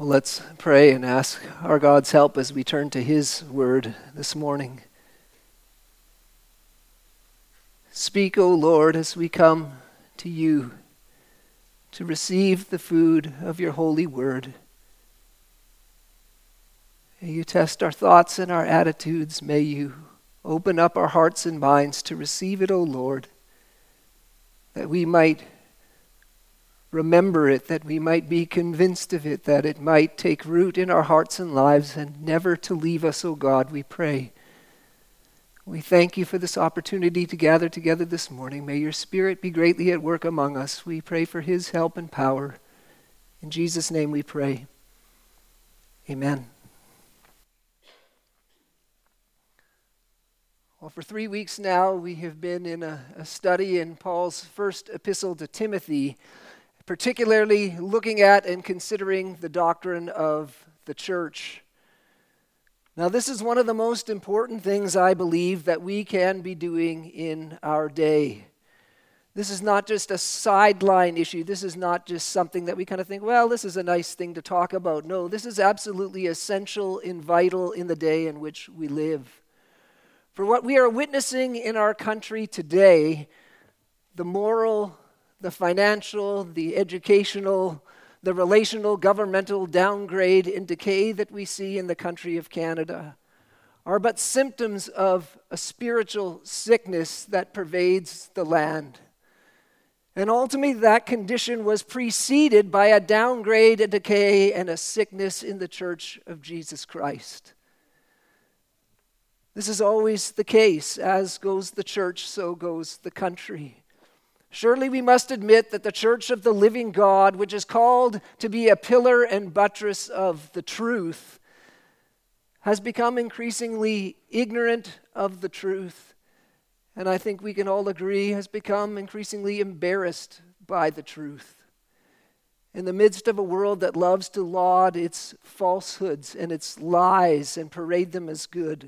Well, let's pray and ask our God's help as we turn to His Word this morning. Speak, O Lord, as we come to You to receive the food of Your holy Word. May You test our thoughts and our attitudes. May You open up our hearts and minds to receive it, O Lord, that we might remember it, that we might be convinced of it, that it might take root in our hearts and lives and never to leave us, O God, we pray. We thank You for this opportunity to gather together this morning. May Your Spirit be greatly at work among us. We pray for His help and power. In Jesus' name we pray. Amen. Well, for 3 weeks now, we have been in a study in Paul's first epistle to Timothy, particularly looking at and considering the doctrine of the church. Now, this is one of the most important things, I believe, that we can be doing in our day. This is not just a sideline issue. This is not just something that we kind of think, well, this is a nice thing to talk about. No, this is absolutely essential and vital in the day in which we live. For what we are witnessing in our country today, the moral, the financial, the educational, the relational, governmental downgrade and decay that we see in the country of Canada are but symptoms of a spiritual sickness that pervades the land. And ultimately, that condition was preceded by a downgrade, a decay, and a sickness in the Church of Jesus Christ. This is always the case. As goes the church, so goes the country. Surely we must admit that the church of the living God, which is called to be a pillar and buttress of the truth, has become increasingly ignorant of the truth, and I think we can all agree has become increasingly embarrassed by the truth. In the midst of a world that loves to laud its falsehoods and its lies and parade them as good,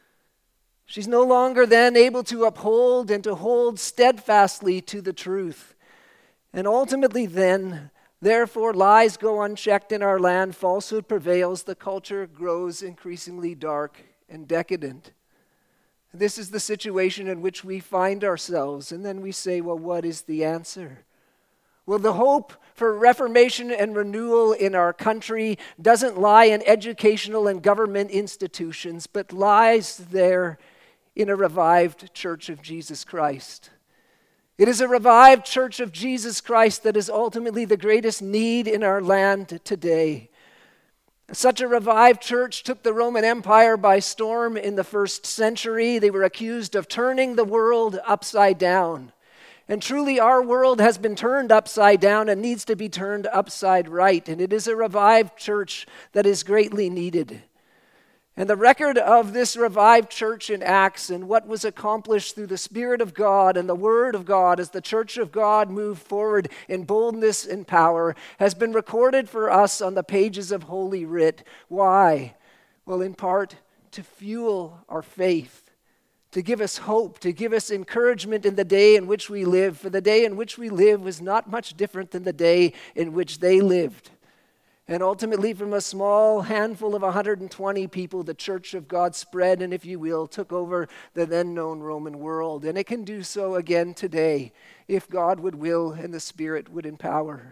she's no longer then able to uphold and to hold steadfastly to the truth. And ultimately then, therefore, lies go unchecked in our land, falsehood prevails, the culture grows increasingly dark and decadent. This is the situation in which we find ourselves. And then we say, well, what is the answer? Well, the hope for reformation and renewal in our country doesn't lie in educational and government institutions, but lies there in a revived Church of Jesus Christ. It is a revived Church of Jesus Christ that is ultimately the greatest need in our land today. Such a revived church took the Roman Empire by storm in the first century. They were accused of turning the world upside down. And truly our world has been turned upside down and needs to be turned upside right. And it is a revived church that is greatly needed. And the record of this revived church in Acts and what was accomplished through the Spirit of God and the Word of God as the church of God moved forward in boldness and power has been recorded for us on the pages of Holy Writ. Why? Well, in part, to fuel our faith, to give us hope, to give us encouragement in the day in which we live. For the day in which we live was not much different than the day in which they lived. And ultimately, from a small handful of 120 people, the Church of God spread and, if you will, took over the then known Roman world. And it can do so again today, if God would will and the Spirit would empower.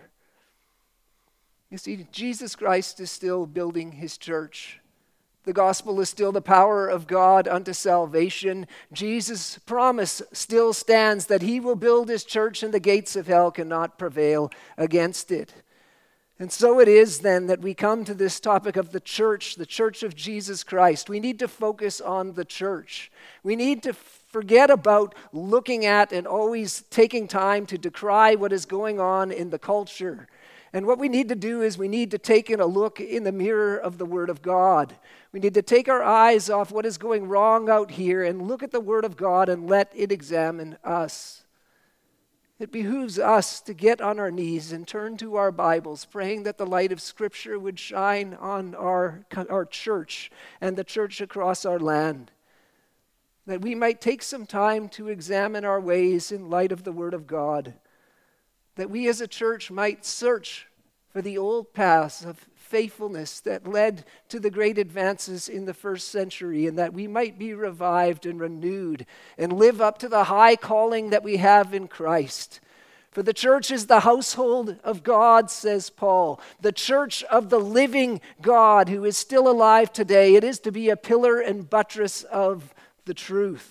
You see, Jesus Christ is still building His church. The gospel is still the power of God unto salvation. Jesus' promise still stands that He will build His church and the gates of hell cannot prevail against it. And so it is then that we come to this topic of the church of Jesus Christ. We need to focus on the church. We need to forget about looking at and always taking time to decry what is going on in the culture. And what we need to do is we need to take in a look in the mirror of the Word of God. We need to take our eyes off what is going wrong out here and look at the Word of God and let it examine us. It behooves us to get on our knees and turn to our Bibles, praying that the light of Scripture would shine on our church and the church across our land, that we might take some time to examine our ways in light of the Word of God, that we as a church might search for the old paths of faithfulness that led to the great advances in the first century, and that we might be revived and renewed and live up to the high calling that we have in Christ. For the church is the household of God, says Paul, the church of the living God who is still alive today. It is to be a pillar and buttress of the truth.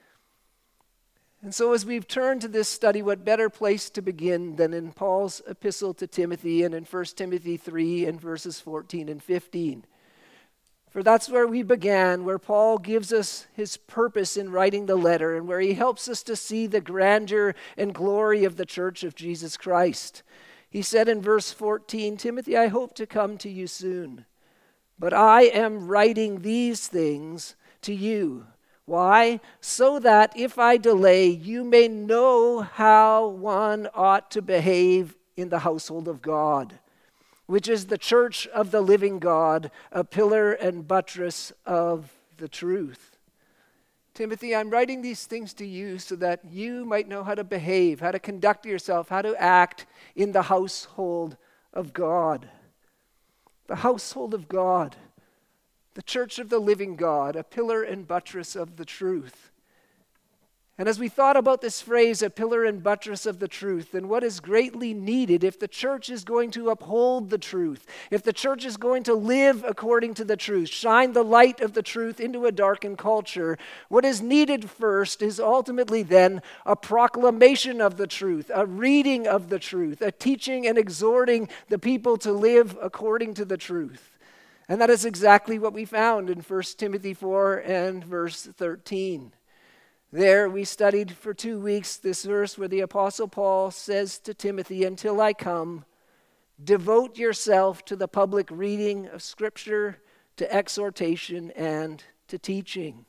And so as we've turned to this study, what better place to begin than in Paul's epistle to Timothy and in 1 Timothy 3 and verses 14 and 15. For that's where we began, where Paul gives us his purpose in writing the letter and where he helps us to see the grandeur and glory of the church of Jesus Christ. He said in verse 14, Timothy, I hope to come to you soon, but I am writing these things to you. Why? So that if I delay, you may know how one ought to behave in the household of God, which is the church of the living God, a pillar and buttress of the truth. Timothy, I'm writing these things to you so that you might know how to behave, how to conduct yourself, how to act in the household of God. The household of God. The church of the living God, a pillar and buttress of the truth. And as we thought about this phrase, a pillar and buttress of the truth, then what is greatly needed if the church is going to uphold the truth, if the church is going to live according to the truth, shine the light of the truth into a darkened culture, what is needed first is ultimately then a proclamation of the truth, a reading of the truth, a teaching and exhorting the people to live according to the truth. And that is exactly what we found in 1 Timothy 4 and verse 13. There we studied for 2 weeks this verse where the Apostle Paul says to Timothy, until I come, devote yourself to the public reading of Scripture, to exhortation, and to teaching.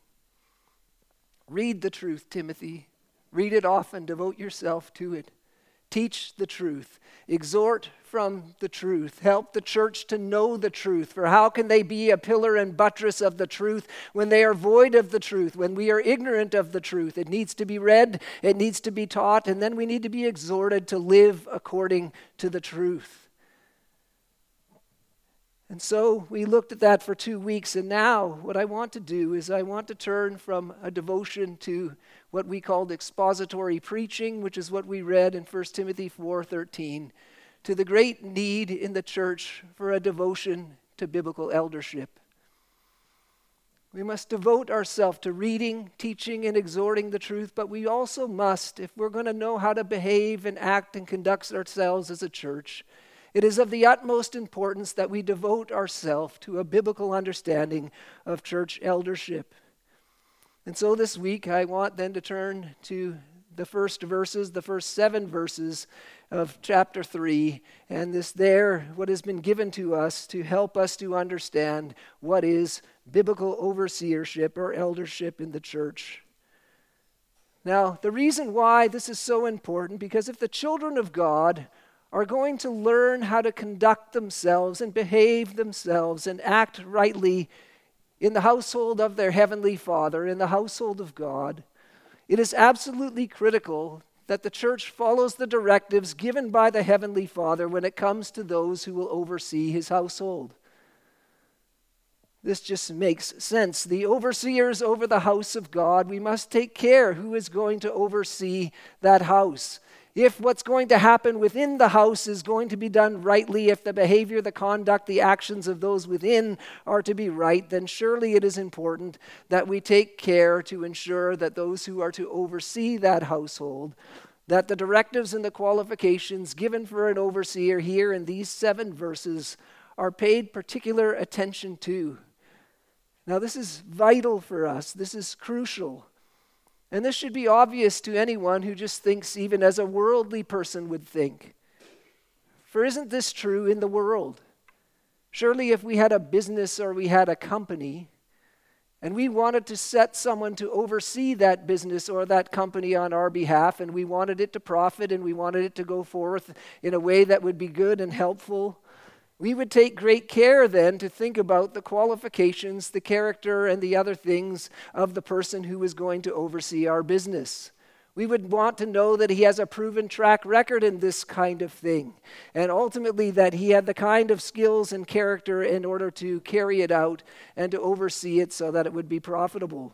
Read the truth, Timothy. Read it often. Devote yourself to it. Teach the truth. Exhort from the truth. Help the church to know the truth. For how can they be a pillar and buttress of the truth when they are void of the truth, when we are ignorant of the truth? It needs to be read, it needs to be taught, and then we need to be exhorted to live according to the truth. And so we looked at that for 2 weeks, and now what I want to do is I want to turn from a devotion to what we called expository preaching, which is what we read in 1 Timothy 4:13, to the great need in the church for a devotion to biblical eldership. We must devote ourselves to reading, teaching, and exhorting the truth, but we also must, if we're going to know how to behave and act and conduct ourselves as a church, it is of the utmost importance that we devote ourselves to a biblical understanding of church eldership. And so this week, I want then to turn to the first 7 verses of chapter 3, and what has been given to us to help us to understand what is biblical overseership or eldership in the church. Now, the reason why this is so important, because if the children of God are going to learn how to conduct themselves and behave themselves and act rightly in the household of their heavenly Father, in the household of God, it is absolutely critical that the church follows the directives given by the heavenly Father when it comes to those who will oversee his household. This just makes sense. The overseers over the house of God, we must take care who is going to oversee that house. If what's going to happen within the house is going to be done rightly, if the behavior, the conduct, the actions of those within are to be right, then surely it is important that we take care to ensure that those who are to oversee that household, that the directives and the qualifications given for an overseer here in these 7 verses are paid particular attention to. Now, this is vital for us. This is crucial. And this should be obvious to anyone who just thinks even as a worldly person would think. For isn't this true in the world? Surely if we had a business or we had a company and we wanted to set someone to oversee that business or that company on our behalf, and we wanted it to profit and we wanted it to go forth in a way that would be good and helpful, we would take great care then to think about the qualifications, the character, and the other things of the person who is going to oversee our business. We would want to know that he has a proven track record in this kind of thing, and ultimately that he had the kind of skills and character in order to carry it out and to oversee it so that it would be profitable.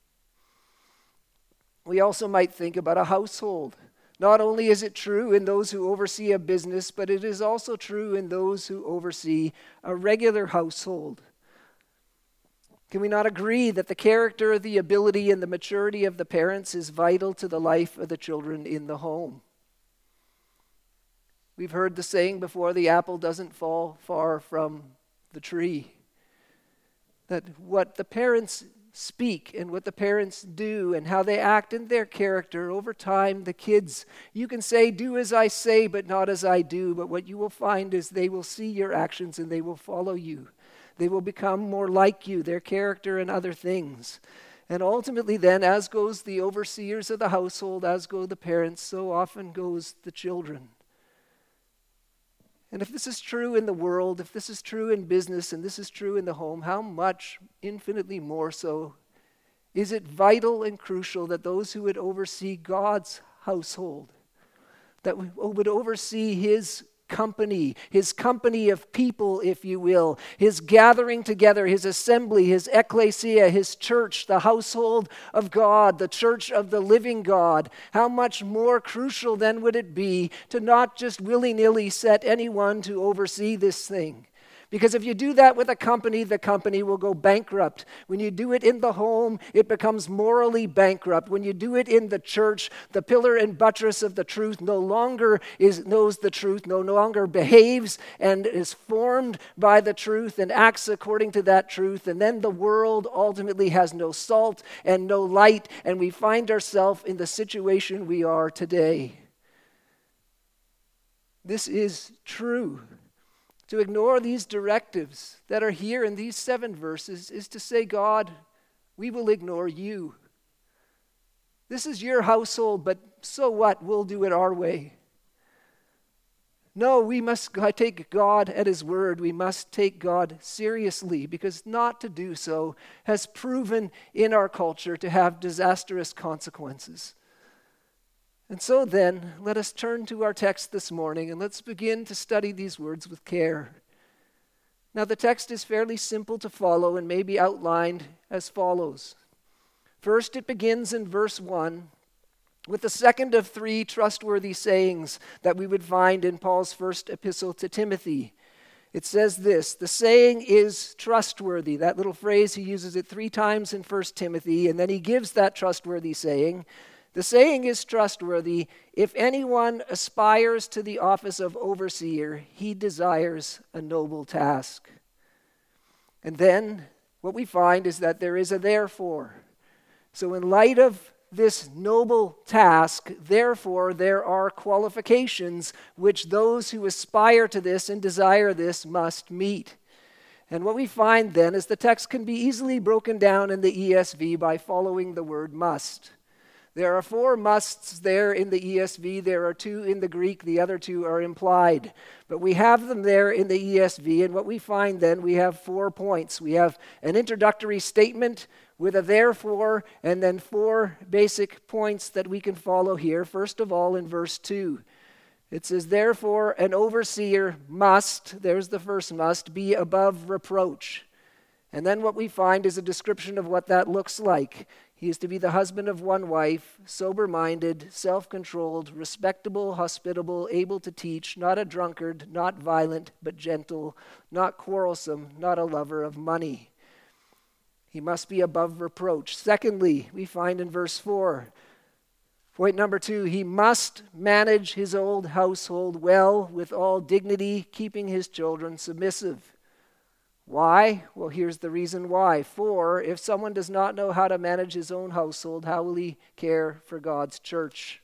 We also might think about a household. Not only is it true in those who oversee a business, but it is also true in those who oversee a regular household. Can we not agree that the character, the ability, and the maturity of the parents is vital to the life of the children in the home? We've heard the saying before, the apple doesn't fall far from the tree. That what the parents speak and what the parents do and how they act in their character over time, the kids, you can say, do as I say, but not as I do. But what you will find is they will see your actions and they will follow you. They will become more like you, their character and other things. And ultimately then, as goes the overseers of the household, as go the parents, so often goes the children. And if this is true in the world, if this is true in business, and this is true in the home, how much, infinitely more so, is it vital and crucial that those who would oversee God's household, that would oversee his company of people, if you will, his gathering together, his assembly, his ecclesia, his church, the household of God, the church of the living God, how much more crucial then would it be to not just willy-nilly set anyone to oversee this thing? Because if you do that with a company, the company will go bankrupt. When you do it in the home, it becomes morally bankrupt. When you do it in the church, the pillar and buttress of the truth no longer knows the truth, no longer behaves and is formed by the truth and acts according to that truth. And then the world ultimately has no salt and no light, and we find ourselves in the situation we are today. This is true. To ignore these directives that are here in these 7 verses is to say, God, we will ignore you. This is your household, but so what? We'll do it our way. No, we must take God at his word. We must take God seriously, because not to do so has proven in our culture to have disastrous consequences. And so then, let us turn to our text this morning and let's begin to study these words with care. Now, the text is fairly simple to follow and may be outlined as follows. First, it begins in verse 1 with the second of 3 trustworthy sayings that we would find in Paul's first epistle to Timothy. It says this, the saying is trustworthy. That little phrase, he uses it 3 times in 1 Timothy, and then he gives that trustworthy saying. The saying is trustworthy. If anyone aspires to the office of overseer, he desires a noble task. And then what we find is that there is a therefore. So in light of this noble task, therefore there are qualifications which those who aspire to this and desire this must meet. And what we find then is the text can be easily broken down in the ESV by following the word must. There are 4 musts there in the ESV. There are 2 in the Greek. The other 2 are implied. But we have them there in the ESV. And what we find then, we have 4 points. We have an introductory statement with a therefore, and then 4 basic points that we can follow here. First of all, in verse 2, it says, therefore, an overseer must, there's the first must, be above reproach. And then what we find is a description of what that looks like. He is to be the husband of 1 wife, sober-minded, self-controlled, respectable, hospitable, able to teach, not a drunkard, not violent, but gentle, not quarrelsome, not a lover of money. He must be above reproach. Secondly, we find in verse 4, point number 2, he must manage his own household well, with all dignity, keeping his children submissive. Why? Well, here's the reason why. For if someone does not know how to manage his own household, how will he care for God's church?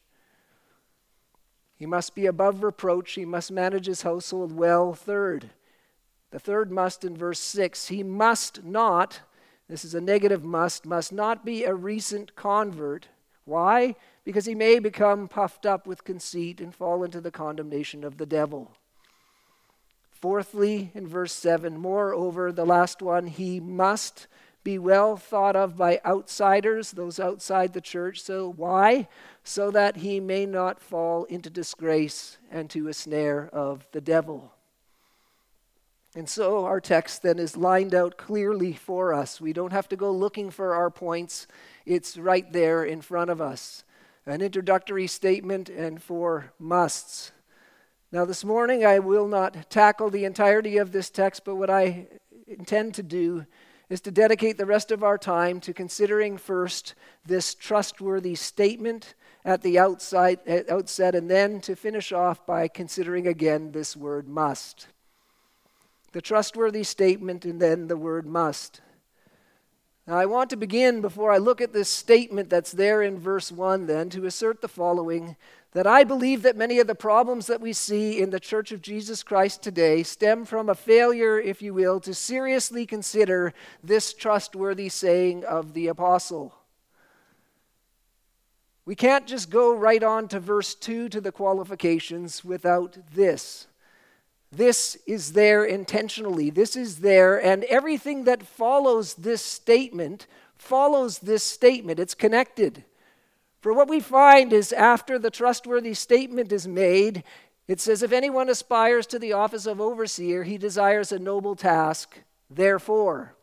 He must be above reproach. He must manage his household well. Third, the third must in verse 6, he must not, this is a negative must not be a recent convert. Why? Because he may become puffed up with conceit and fall into the condemnation of the devil. Fourthly, in verse 7, moreover, the last one, he must be well thought of by outsiders, those outside the church. So why? So that he may not fall into disgrace and to a snare of the devil. And so our text then is lined out clearly for us. We don't have to go looking for our points. It's right there in front of us. An introductory statement and 4 musts. Now this morning I will not tackle the entirety of this text, but what I intend to do is to dedicate the rest of our time to considering first this trustworthy statement at the outset, and then to finish off by considering again this word must. The trustworthy statement and then the word must. Now I want to begin, before I look at this statement that's there in verse 1 then, to assert the following, that I believe that many of the problems that we see in the Church of Jesus Christ today stem from a failure, if you will, to seriously consider this trustworthy saying of the apostle. We can't just go right on to verse 2 to the qualifications without this. This is there intentionally. This is there, and everything that follows this statement follows this statement. It's connected. For what we find is after the trustworthy statement is made, it says, if anyone aspires to the office of overseer, he desires a noble task, therefore.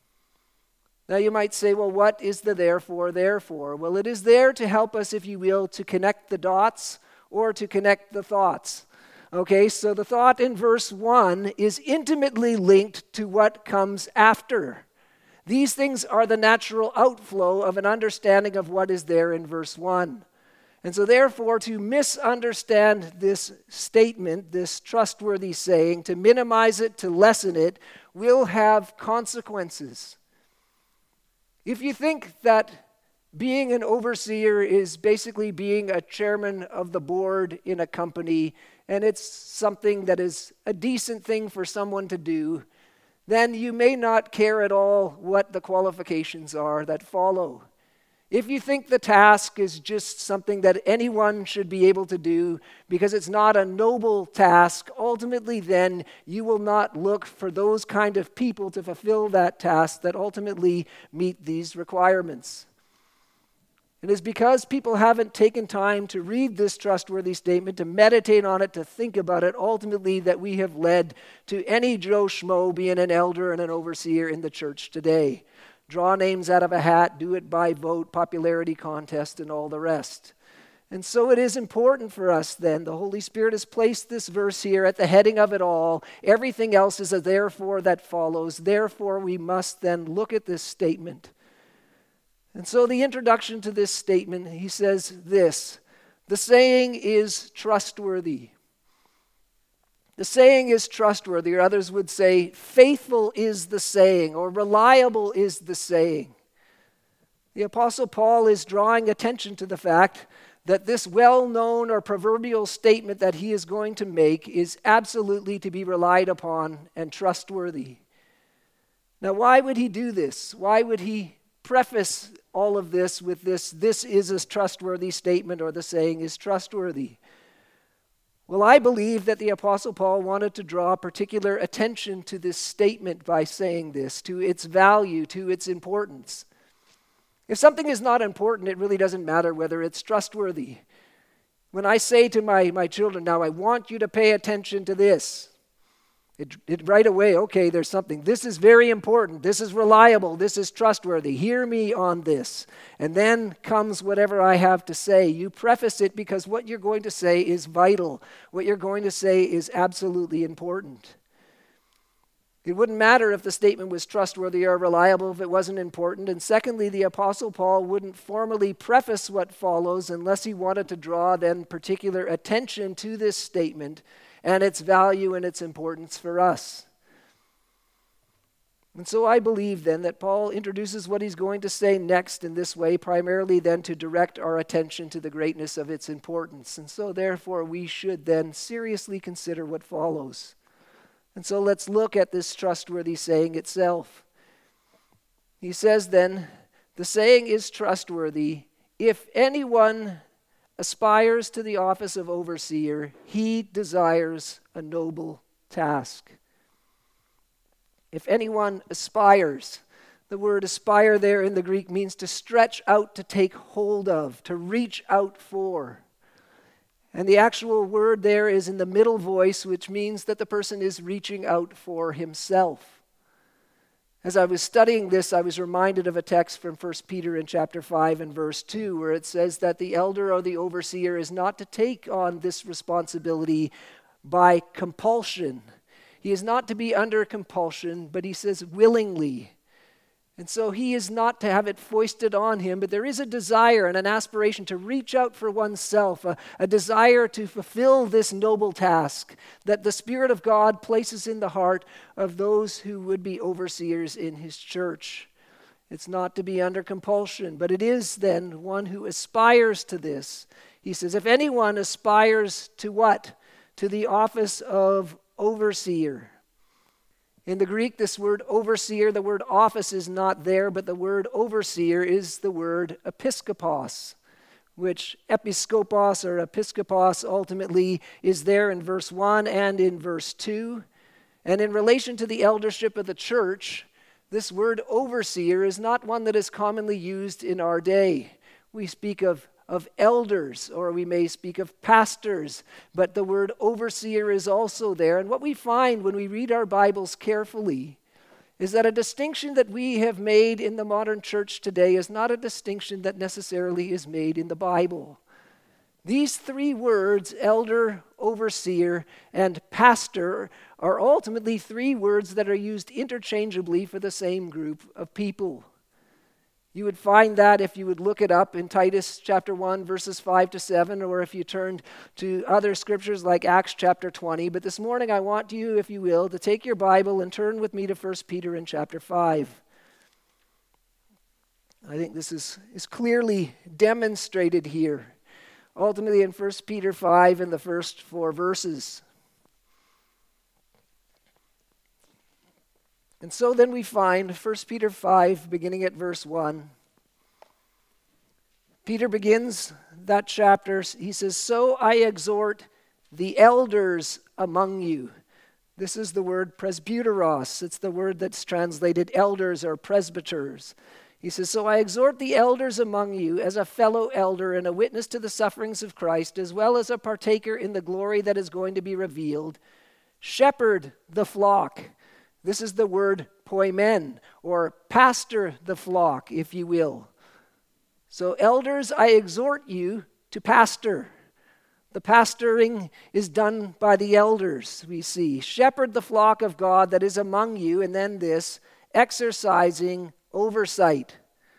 Now you might say, well, what is the therefore? Well, it is there to help us, if you will, to connect the dots or to connect the thoughts. Okay, so the thought in verse 1 is intimately linked to what comes after. These things are the natural outflow of an understanding of what is there in verse 1. And so therefore, to misunderstand this statement, this trustworthy saying, to minimize it, to lessen it, will have consequences. If you think that being an overseer is basically being a chairman of the board in a company, and it's something that is a decent thing for someone to do, then you may not care at all what the qualifications are that follow. If you think the task is just something that anyone should be able to do because it's not a noble task, ultimately then you will not look for those kind of people to fulfill that task that ultimately meet these requirements. It is because people haven't taken time to read this trustworthy statement, to meditate on it, to think about it, ultimately that we have led to any Joe Schmo being an elder and an overseer in the church today. Draw names out of a hat, do it by vote, popularity contest, and all the rest. And so it is important for us then. The Holy Spirit has placed this verse here at the heading of it all. Everything else is a therefore that follows. Therefore, we must then look at this statement. And so the introduction to this statement, he says this: the saying is trustworthy. The saying is trustworthy, or others would say, faithful is the saying, or reliable is the saying. The Apostle Paul is drawing attention to the fact that this well-known or proverbial statement that he is going to make is absolutely to be relied upon and trustworthy. Now, why would he do this? Why would he preface all of this with this is a trustworthy statement, or the saying is trustworthy? Well, I believe that the Apostle Paul wanted to draw particular attention to this statement by saying this, to its value, to its importance. If something is not important, it really doesn't matter whether it's trustworthy. When I say to my children, now I want you to pay attention to this, it right away, okay, there's something. This is very important. This is reliable. This is trustworthy. Hear me on this. And then comes whatever I have to say. You preface it because what you're going to say is vital. What you're going to say is absolutely important. It wouldn't matter if the statement was trustworthy or reliable if it wasn't important. And secondly, the Apostle Paul wouldn't formally preface what follows unless he wanted to draw then particular attention to this statement and its value and its importance for us. And so I believe then that Paul introduces what he's going to say next in this way, primarily then to direct our attention to the greatness of its importance. And so therefore we should then seriously consider what follows. And so let's look at this trustworthy saying itself. He says then, the saying is trustworthy. If anyone aspires to the office of overseer, he desires a noble task. If anyone aspires, The word aspire there in the Greek means to stretch out, to take hold of, to reach out for. And the actual word there is in the middle voice, which means that the person is reaching out for himself. As I was studying this, I was reminded of a text from 1 Peter in chapter 5 and verse 2, where it says that the elder or the overseer is not to take on this responsibility by compulsion. He is not to be under compulsion, but he says willingly. And so he is not to have it foisted on him, but there is a desire and an aspiration to reach out for oneself, a desire to fulfill this noble task that the Spirit of God places in the heart of those who would be overseers in his church. It's not to be under compulsion, but it is then one who aspires to this. He says, if anyone aspires to what? To the office of overseer. In the Greek, this word overseer, the word office is not there, but the word overseer is the word episkopos, which episkopos or episkopos ultimately is there in verse 1 and in verse 2. And in relation to the eldership of the church, this word overseer is not one that is commonly used in our day. We speak of elders, or we may speak of pastors, but the word overseer is also there. And what we find when we read our Bibles carefully is that a distinction that we have made in the modern church today is not a distinction that necessarily is made in the Bible. These three words, elder, overseer, and pastor, are ultimately three words that are used interchangeably for the same group of people. You would find that if you would look it up in Titus chapter 1, verses 5 to 7, or if you turned to other scriptures like Acts chapter 20. But this morning I want you, if you will, to take your Bible and turn with me to 1 Peter in chapter 5. I think this is clearly demonstrated here, ultimately in 1 Peter 5 in the first 4 verses. And so then we find 1 Peter 5, beginning at verse 1. Peter begins that chapter, he says, "So I exhort the elders among you." This is the word presbyteros. It's the word that's translated elders or presbyters. He says, "So I exhort the elders among you as a fellow elder and a witness to the sufferings of Christ, as well as a partaker in the glory that is going to be revealed. Shepherd the flock." This is the word poimen, or pastor the flock, if you will. So elders, I exhort you to pastor. The pastoring is done by the elders, we see. Shepherd the flock of God that is among you, and then this, exercising oversight.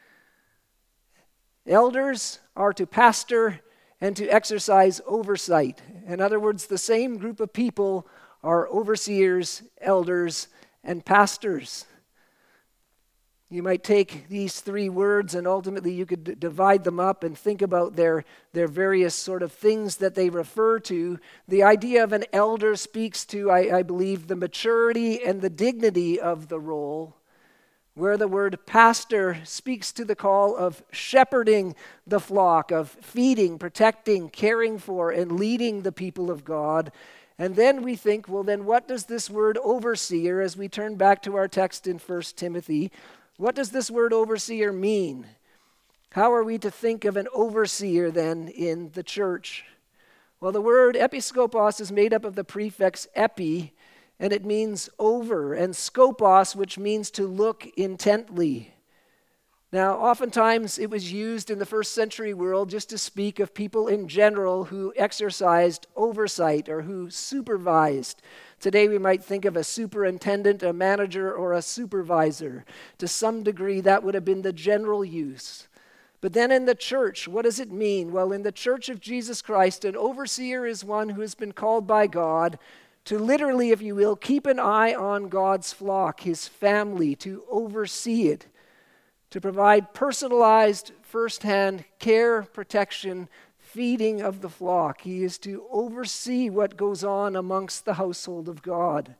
Elders are to pastor and to exercise oversight. In other words, the same group of people are overseers, elders, and pastors. You might take these three words and ultimately you could divide them up and think about their various sort of things that they refer to. The idea of an elder speaks to, I believe, the maturity and the dignity of the role, where the word pastor speaks to the call of shepherding the flock, of feeding, protecting, caring for, and leading the people of God. And then we think, well, then what does this word overseer, as we turn back to our text in 1 Timothy, what does this word overseer mean? How are we to think of an overseer then in the church? Well, the word episkopos is made up of the prefix epi, and it means over, and skopos, which means to look intently. Now, oftentimes it was used in the first century world just to speak of people in general who exercised oversight or who supervised. Today we might think of a superintendent, a manager, or a supervisor. To some degree that would have been the general use. But then in the church, what does it mean? Well, in the church of Jesus Christ, an overseer is one who has been called by God to literally, if you will, keep an eye on God's flock, his family, to oversee it, to provide personalized, firsthand care, protection, feeding of the flock. He is to oversee what goes on amongst the household of God.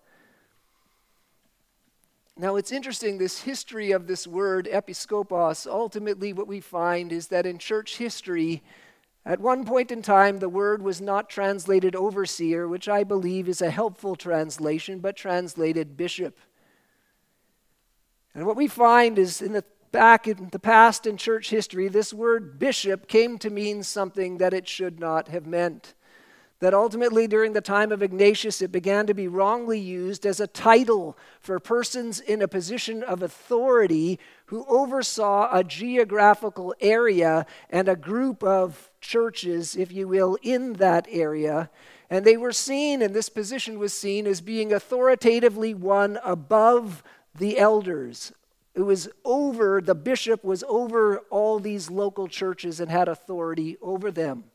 Now it's interesting, this history of this word, episkopos, ultimately what we find is that in church history, at one point in time, the word was not translated overseer, which I believe is a helpful translation, but translated bishop. And what we find is back in the past in church history, this word bishop came to mean something that it should not have meant. That ultimately during the time of Ignatius, it began to be wrongly used as a title for persons in a position of authority who oversaw a geographical area and a group of churches, if you will, in that area. And they were seen, and this position was seen as being authoritatively one above the elders. The bishop was over all these local churches and had authority over them.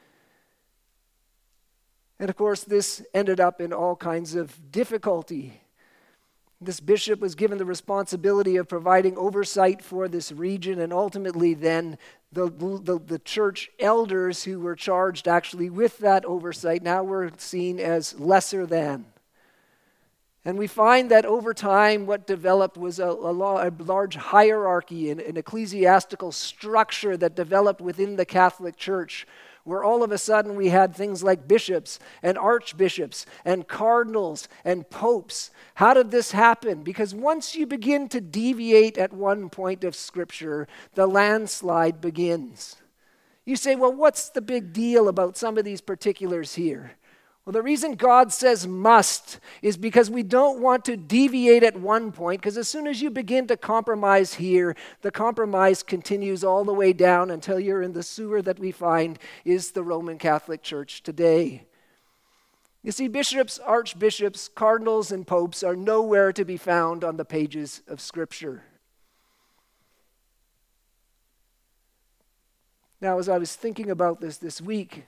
And of course, this ended up in all kinds of difficulty. This bishop was given the responsibility of providing oversight for this region, and ultimately then the church elders who were charged actually with that oversight now were seen as lesser than. And we find that over time what developed was a large hierarchy, an ecclesiastical structure that developed within the Catholic Church, where all of a sudden we had things like bishops and archbishops and cardinals and popes. How did this happen? Because once you begin to deviate at one point of Scripture, the landslide begins. You say, well, what's the big deal about some of these particulars here? Well, the reason God says must is because we don't want to deviate at one point, because as soon as you begin to compromise here, the compromise continues all the way down until you're in the sewer that we find is the Roman Catholic Church today. You see, bishops, archbishops, cardinals, and popes are nowhere to be found on the pages of Scripture. Now, as I was thinking about this week,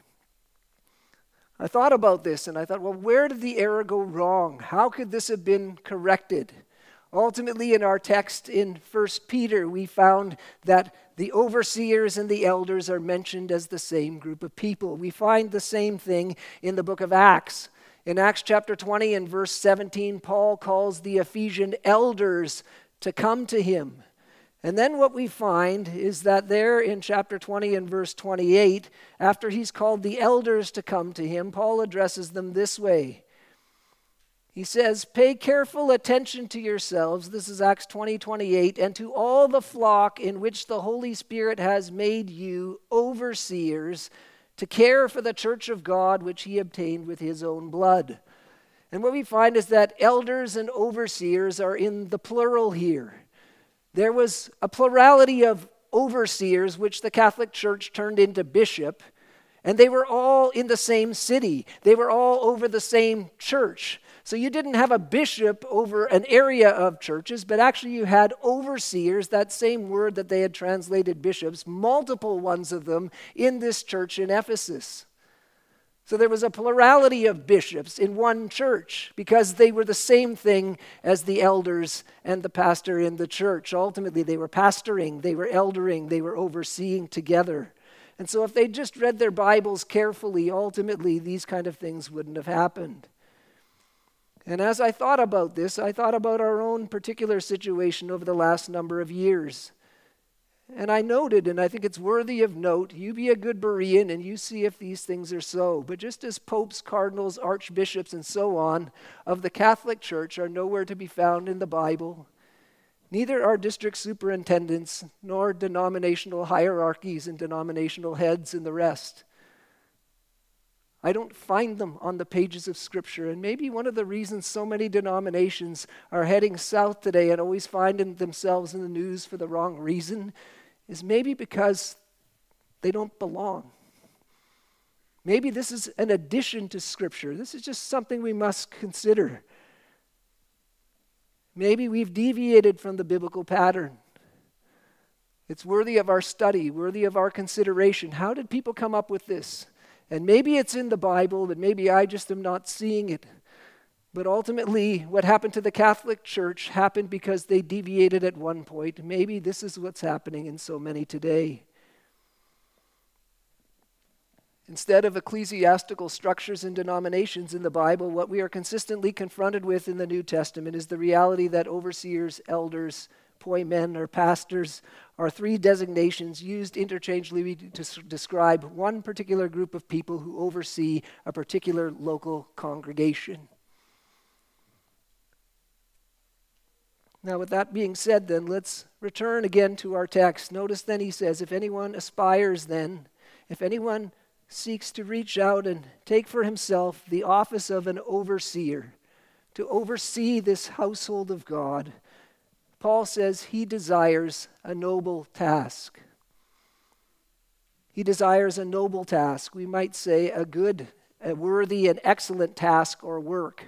I thought about this and I thought, well, where did the error go wrong? How could this have been corrected? Ultimately, in our text in 1 Peter, we found that the overseers and the elders are mentioned as the same group of people. We find the same thing in the book of Acts. In Acts chapter 20 and verse 17, Paul calls the Ephesian elders to come to him. And then what we find is that there in chapter 20 and verse 28, after he's called the elders to come to him, Paul addresses them this way. He says, "Pay careful attention to yourselves," this is Acts 20:28, "and to all the flock in which the Holy Spirit has made you overseers to care for the church of God which he obtained with his own blood." And what we find is that elders and overseers are in the plural here. There was a plurality of overseers, which the Catholic Church turned into bishop, and they were all in the same city. They were all over the same church. So you didn't have a bishop over an area of churches, but actually you had overseers, that same word that they had translated bishops, multiple ones of them in this church in Ephesus. So there was a plurality of bishops in one church because they were the same thing as the elders and the pastor in the church. Ultimately, they were pastoring, they were eldering, they were overseeing together. And so if they just read their Bibles carefully, ultimately these kind of things wouldn't have happened. And as I thought about this, I thought about our own particular situation over the last number of years. And I noted, and I think it's worthy of note, you be a good Berean and you see if these things are so. But just as popes, cardinals, archbishops, and so on of the Catholic Church are nowhere to be found in the Bible, neither are district superintendents, nor denominational hierarchies and denominational heads and the rest. I don't find them on the pages of Scripture. And maybe one of the reasons so many denominations are heading south today and always finding themselves in the news for the wrong reason is maybe because they don't belong. Maybe this is an addition to Scripture. This is just something we must consider. Maybe we've deviated from the biblical pattern. It's worthy of our study, worthy of our consideration. How did people come up with this? And maybe it's in the Bible, but maybe I just am not seeing it. But ultimately, what happened to the Catholic Church happened because they deviated at one point. Maybe this is what's happening in so many today. Instead of ecclesiastical structures and denominations in the Bible, what we are consistently confronted with in the New Testament is the reality that overseers, elders, poimen, or pastors are three designations used interchangeably to describe one particular group of people who oversee a particular local congregation. Now, with that being said, then, let's return again to our text. Notice then he says, if anyone aspires then, if anyone seeks to reach out and take for himself the office of an overseer, to oversee this household of God, Paul says he desires a noble task. He desires a noble task. We might say a good, a worthy, and excellent task or work.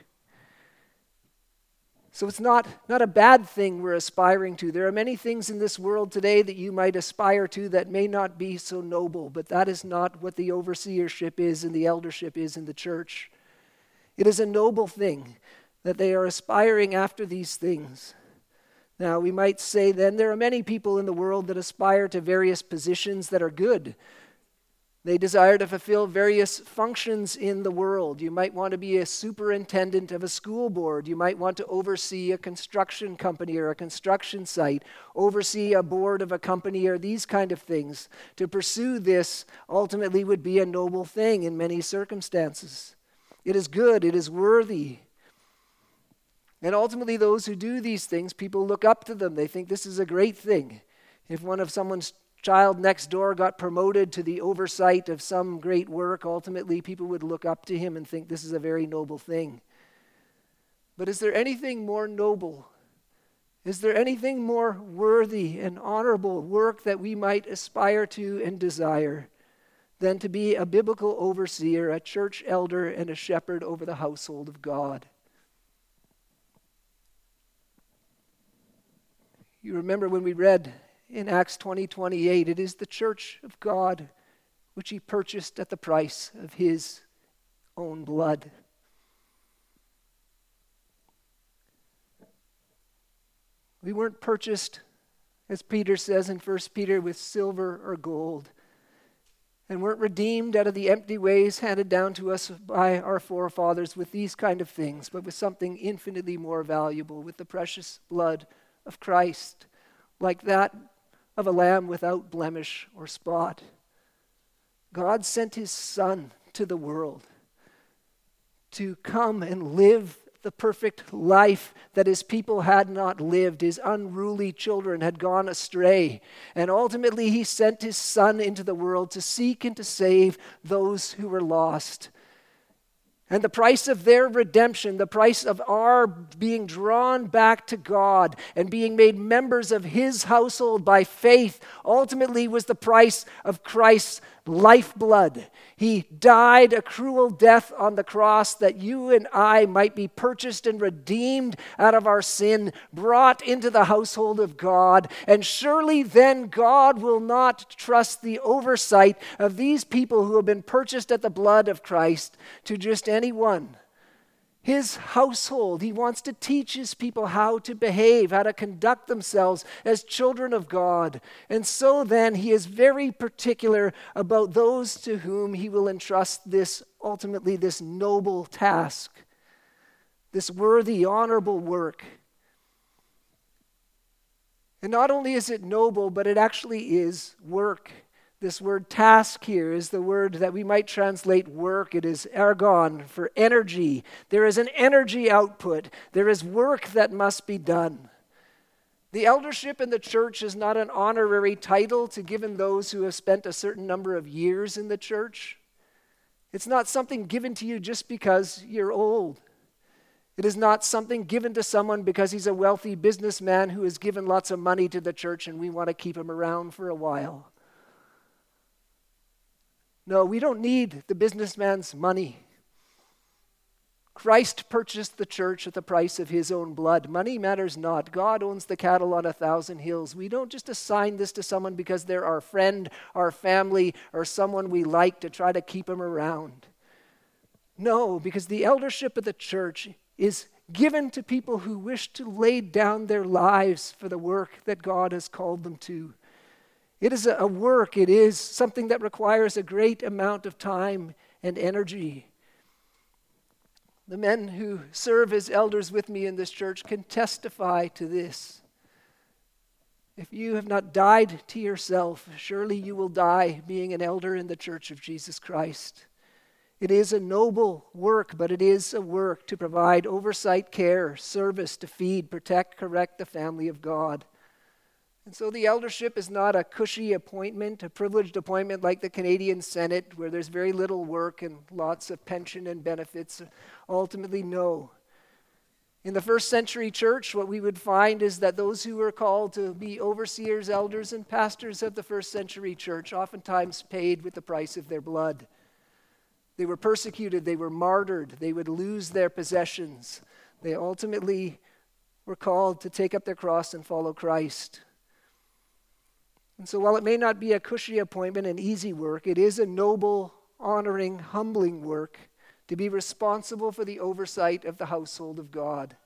So it's not a bad thing we're aspiring to. There are many things in this world today that you might aspire to that may not be so noble, but that is not what the overseership is and the eldership is in the church. It is a noble thing that they are aspiring after these things. Now, we might say then there are many people in the world that aspire to various positions that are good. They desire to fulfill various functions in the world. You might want to be a superintendent of a school board. You might want to oversee a construction company or a construction site, oversee a board of a company or these kind of things. To pursue this ultimately would be a noble thing in many circumstances. It is good, it is worthy. And ultimately those who do these things, people look up to them. They think this is a great thing. If one of someone's child next door got promoted to the oversight of some great work, ultimately people would look up to him and think this is a very noble thing. But is there anything more noble? Is there anything more worthy and honorable work that we might aspire to and desire than to be a biblical overseer, a church elder, and a shepherd over the household of God? You remember when we read in Acts 20:28, it is the church of God which he purchased at the price of his own blood. We weren't purchased, as Peter says in 1 Peter, with silver or gold, and weren't redeemed out of the empty ways handed down to us by our forefathers with these kind of things, but with something infinitely more valuable, with the precious blood of Christ, like that of a lamb without blemish or spot. God sent his Son to the world to come and live the perfect life that his people had not lived. His unruly children had gone astray. And ultimately he sent his Son into the world to seek and to save those who were lost. And the price of their redemption, the price of our being drawn back to God and being made members of his household by faith, ultimately was the price of Christ's lifeblood. He died a cruel death on the cross that you and I might be purchased and redeemed out of our sin, brought into the household of God. And surely then God will not trust the oversight of these people who have been purchased at the blood of Christ to just anyone. His household, he wants to teach his people how to behave, how to conduct themselves as children of God. And so then he is very particular about those to whom he will entrust this, ultimately, this noble task, this worthy, honorable work. And not only is it noble, but it actually is work. This word task here is the word that we might translate work. It is ergon for energy. There is an energy output. There is work that must be done. The eldership in the church is not an honorary title to given those who have spent a certain number of years in the church. It's not something given to you just because you're old. It is not something given to someone because he's a wealthy businessman who has given lots of money to the church and we want to keep him around for a while. No, we don't need the businessman's money. Christ purchased the church at the price of his own blood. Money matters not. God owns the cattle on 1,000 hills. We don't just assign this to someone because they're our friend, our family, or someone we like to try to keep them around. No, because the eldership of the church is given to people who wish to lay down their lives for the work that God has called them to. It is a work. It is something that requires a great amount of time and energy. The men who serve as elders with me in this church can testify to this. If you have not died to yourself, surely you will die being an elder in the church of Jesus Christ. It is a noble work, but it is a work to provide oversight, care, service, to feed, protect, correct the family of God. And so the eldership is not a cushy appointment, a privileged appointment like the Canadian Senate, where there's very little work and lots of pension and benefits. Ultimately, no. In the first century church, what we would find is that those who were called to be overseers, elders, and pastors of the first century church oftentimes paid with the price of their blood. They were persecuted, they were martyred, they would lose their possessions. They ultimately were called to take up their cross and follow Christ. And so while it may not be a cushy appointment and easy work, it is a noble, honoring, humbling work to be responsible for the oversight of the household of God.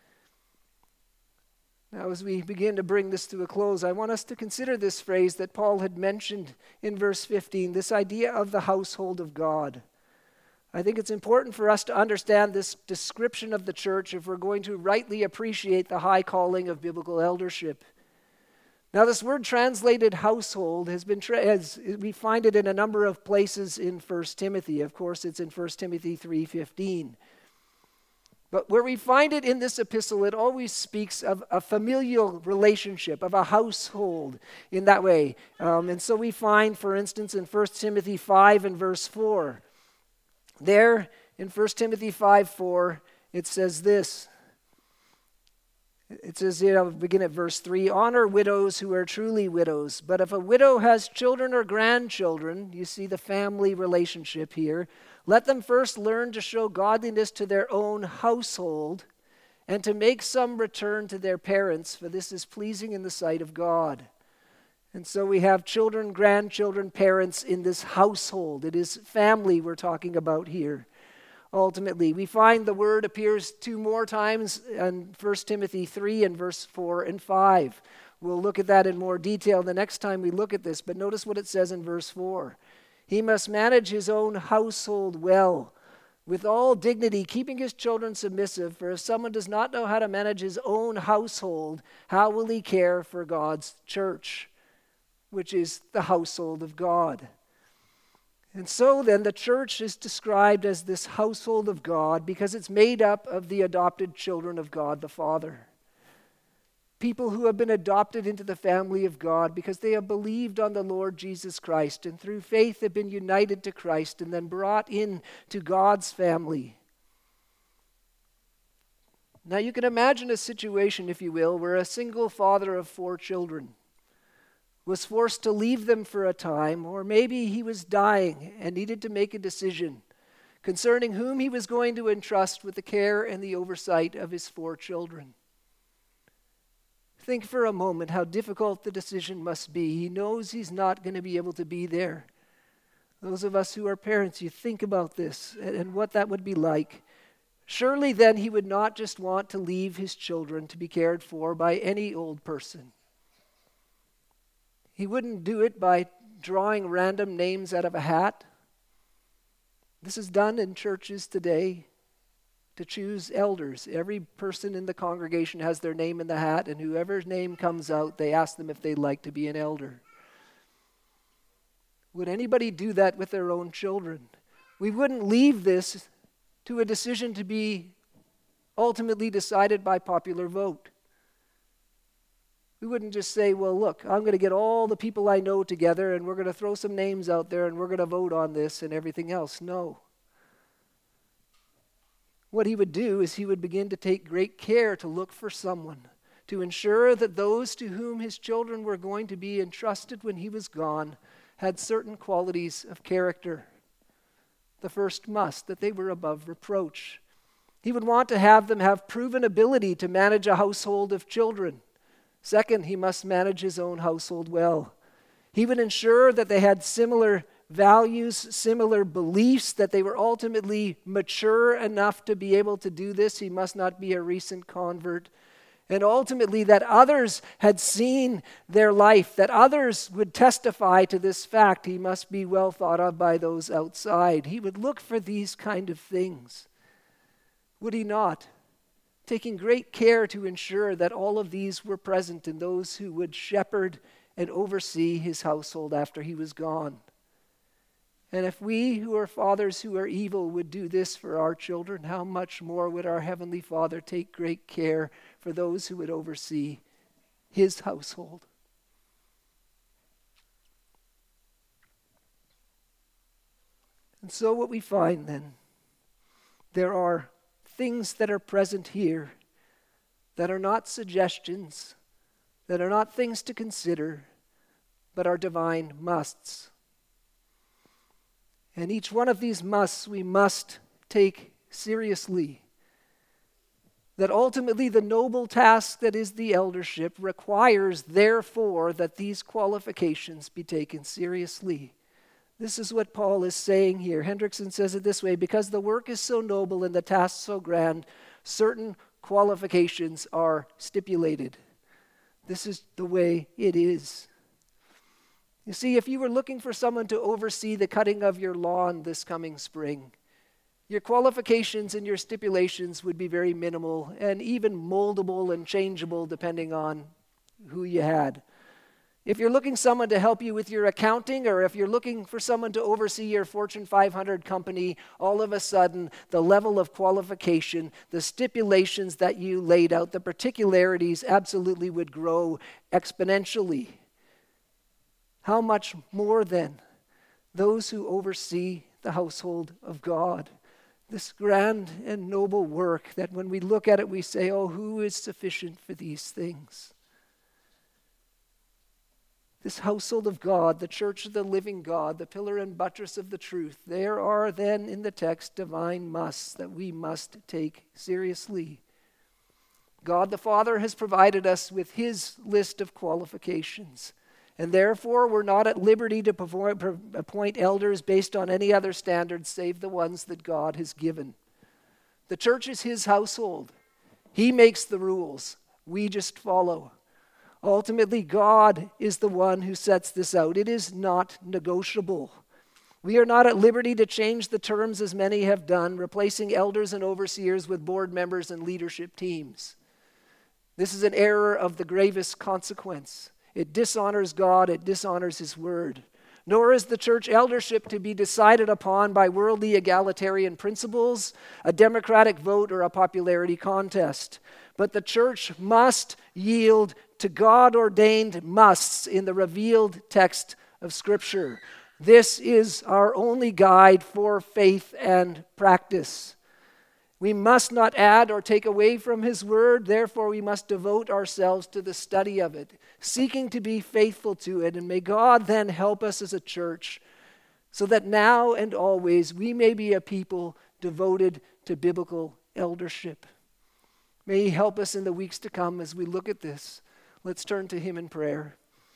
Now, as we begin to bring this to a close, I want us to consider this phrase that Paul had mentioned in verse 15, this idea of the household of God. I think it's important for us to understand this description of the church if we're going to rightly appreciate the high calling of biblical eldership. Now, this word translated household has been, we find it in a number of places in 1 Timothy. Of course, it's in 1 Timothy 3:15. But where we find it in this epistle, it always speaks of a familial relationship, of a household in that way. And so we find, for instance, in 1 Timothy 5 and verse 4, there in 1 Timothy 5:4, it says this. It says, begin at verse 3, honor widows who are truly widows. But if a widow has children or grandchildren, you see the family relationship here, let them first learn to show godliness to their own household and to make some return to their parents, for this is pleasing in the sight of God. And so we have children, grandchildren, parents in this household. It is family we're talking about here. Ultimately, we find the word appears 2 more times in 1 Timothy 3 and verse 4 and 5. We'll look at that in more detail the next time we look at this, but notice what it says in verse 4. He must manage his own household well, with all dignity, keeping his children submissive, for if someone does not know how to manage his own household, how will he care for God's church, which is the household of God? And so then the church is described as this household of God because it's made up of the adopted children of God the Father. People who have been adopted into the family of God because they have believed on the Lord Jesus Christ and through faith have been united to Christ and then brought in to God's family. Now you can imagine a situation, if you will, where a single father of 4 children was forced to leave them for a time, or maybe he was dying and needed to make a decision concerning whom he was going to entrust with the care and the oversight of his 4 children. Think for a moment how difficult the decision must be. He knows he's not going to be able to be there. Those of us who are parents, you think about this and what that would be like. Surely then he would not just want to leave his children to be cared for by any old person. He wouldn't do it by drawing random names out of a hat. This is done in churches today to choose elders. Every person in the congregation has their name in the hat, and whoever's name comes out, they ask them if they'd like to be an elder. Would anybody do that with their own children? We wouldn't leave this to a decision to be ultimately decided by popular vote. We wouldn't just say, well, look, I'm going to get all the people I know together and we're going to throw some names out there and we're going to vote on this and everything else. No. What he would do is he would begin to take great care to look for someone to ensure that those to whom his children were going to be entrusted when he was gone had certain qualities of character. The first must, that they were above reproach. He would want to have them have proven ability to manage a household of children. Second, he must manage his own household well. He would ensure that they had similar values, similar beliefs, that they were ultimately mature enough to be able to do this. He must not be a recent convert. And ultimately that others had seen their life, that others would testify to this fact. He must be well thought of by those outside. He would look for these kind of things. Would he not? Taking great care to ensure that all of these were present in those who would shepherd and oversee his household after he was gone. And if we who are fathers who are evil would do this for our children, how much more would our Heavenly Father take great care for those who would oversee his household? And so what we find then, there are things that are present here that are not suggestions, that are not things to consider, but are divine musts. And each one of these musts we must take seriously. That ultimately the noble task that is the eldership requires, therefore, that these qualifications be taken seriously. This is what Paul is saying here. Hendrickson says it this way: because the work is so noble and the task so grand, certain qualifications are stipulated. This is the way it is. You see, if you were looking for someone to oversee the cutting of your lawn this coming spring, your qualifications and your stipulations would be very minimal and even moldable and changeable depending on who you had. If you're looking for someone to help you with your accounting, or if you're looking for someone to oversee your Fortune 500 company, all of a sudden the level of qualification, the stipulations that you laid out, the particularities absolutely would grow exponentially. How much more then those who oversee the household of God? This grand and noble work that when we look at it we say, oh, who is sufficient for these things? This household of God, the church of the living God, the pillar and buttress of the truth, there are then in the text divine musts that we must take seriously. God the Father has provided us with his list of qualifications. And therefore, we're not at liberty to appoint elders based on any other standards save the ones that God has given. The church is his household. He makes the rules. We just follow. Ultimately, God is the one who sets this out. It is not negotiable. We are not at liberty to change the terms as many have done, replacing elders and overseers with board members and leadership teams. This is an error of the gravest consequence. It dishonors God, it dishonors his word. Nor is the church eldership to be decided upon by worldly egalitarian principles, a democratic vote, or a popularity contest. But the church must yield to God-ordained musts in the revealed text of Scripture. This is our only guide for faith and practice. We must not add or take away from his word, therefore we must devote ourselves to the study of it, seeking to be faithful to it. And may God then help us as a church so that now and always we may be a people devoted to biblical eldership. May he help us in the weeks to come as we look at this. Let's turn to him in prayer.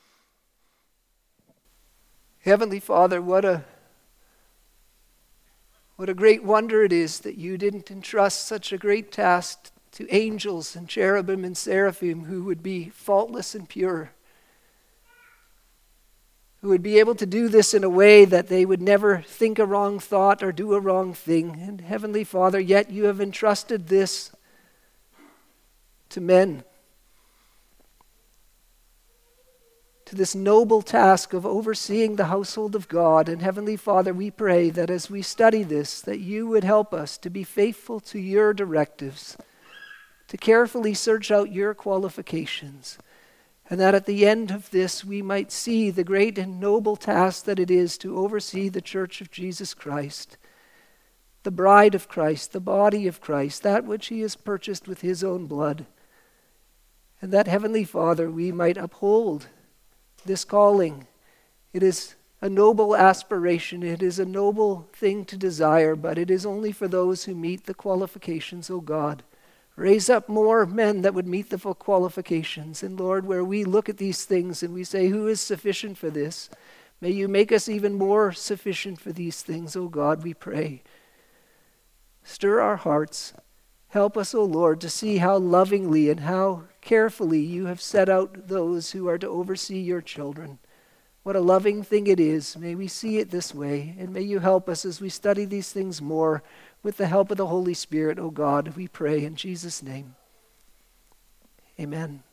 Heavenly Father, what a great wonder it is that you didn't entrust such a great task to angels and cherubim and seraphim who would be faultless and pure, who would be able to do this in a way that they would never think a wrong thought or do a wrong thing. And Heavenly Father, yet you have entrusted this to men, to this noble task of overseeing the household of God. And Heavenly Father, we pray that as we study this, that you would help us to be faithful to your directives, to carefully search out your qualifications, and that at the end of this we might see the great and noble task that it is to oversee the church of Jesus Christ, the bride of Christ, the body of Christ, that which he has purchased with his own blood. And that, Heavenly Father, we might uphold this calling. It is a noble aspiration. It is a noble thing to desire, but it is only for those who meet the qualifications, O God. Raise up more men that would meet the full qualifications. And Lord, where we look at these things and we say, who is sufficient for this? May you make us even more sufficient for these things, O God, we pray. Stir our hearts. Help us, O Lord, to see how lovingly and how carefully you have set out those who are to oversee your children. What a loving thing it is. May we see it this way, and may you help us as we study these things more with the help of the Holy Spirit, O God, we pray in Jesus' name. Amen.